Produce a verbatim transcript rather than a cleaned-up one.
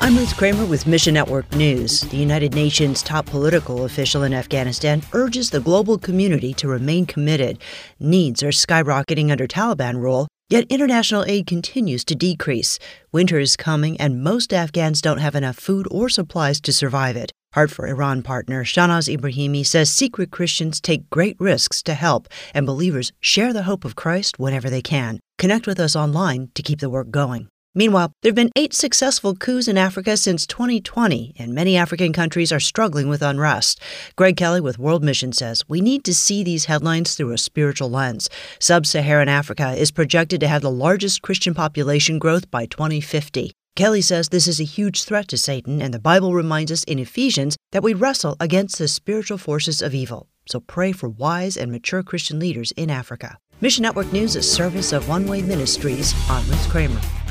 I'm Ruth Kramer with Mission Network News. The United Nations top political official in Afghanistan urges the global community to remain committed. Needs are skyrocketing under Taliban rule, yet international aid continues to decrease. Winter is coming, and most Afghans don't have enough food or supplies to survive it. Heart for Iran partner Shahnaz Ibrahimi says secret Christians take great risks to help, and believers share the hope of Christ whenever they can. Connect with us online to keep the work going. Meanwhile, there have been eight successful coups in Africa since twenty twenty, and many African countries are struggling with unrest. Greg Kelly with World Mission says we need to see these headlines through a spiritual lens. Sub-Saharan Africa is projected to have the largest Christian population growth by twenty fifty. Kelly says this is a huge threat to Satan, and the Bible reminds us in Ephesians that we wrestle against the spiritual forces of evil. So pray for wise and mature Christian leaders in Africa. Mission Network News is a service of One Way Ministries. I'm Ruth Kramer.